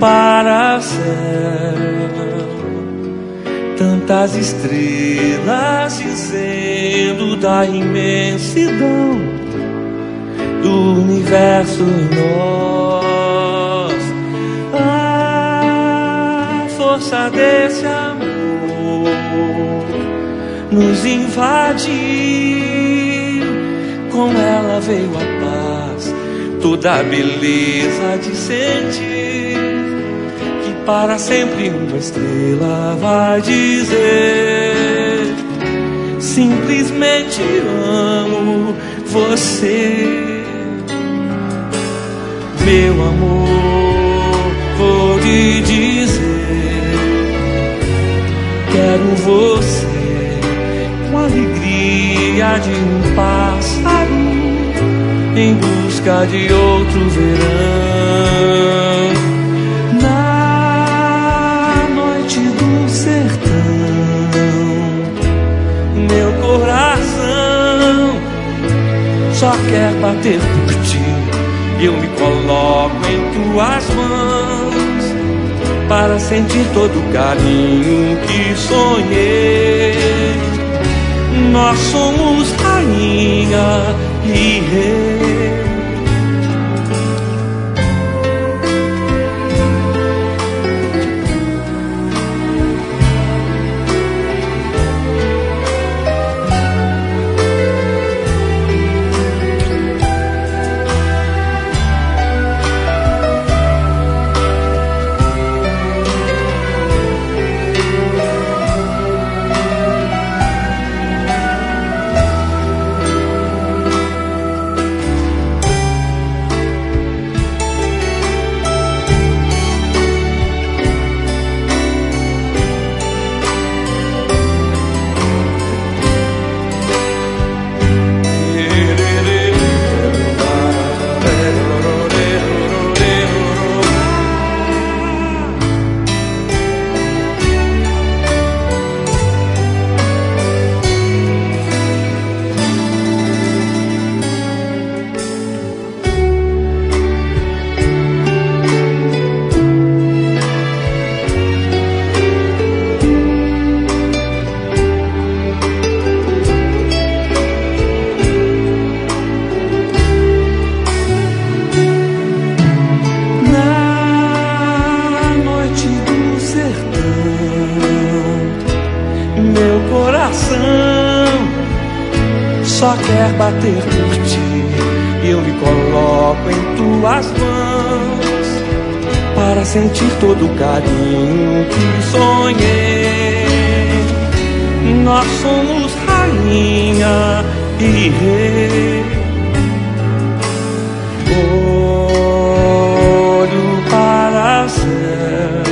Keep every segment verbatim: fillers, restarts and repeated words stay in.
para o céu, tantas estrelas dizendo da imensidão do universo. Nós, a força desse amor nos invadiu, com ela veio a paz, toda a beleza de sentir que para sempre uma estrela vai dizer: simplesmente amo você. Meu amor, vou lhe dizer, quero você com a alegria de um pássaro em busca de outro verão. Na noite do sertão, meu coração só quer bater por ti. Eu me coloco em tuas mãos para sentir todo o carinho que sonhei. Nós somos rainha e rei. Meu coração só quer bater por ti. Eu me coloco em tuas mãos para sentir todo o carinho que sonhei. Nós somos rainha e rei. Olho para o céu,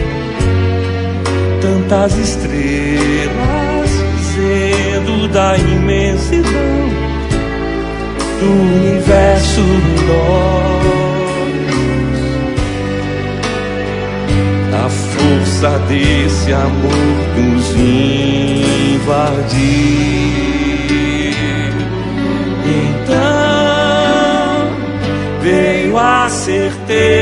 tantas estrelas dizendo da imensidão do universo. Nós, a força desse amor nos invadiu. Então veio a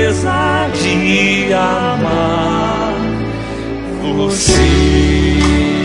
certeza de amar você.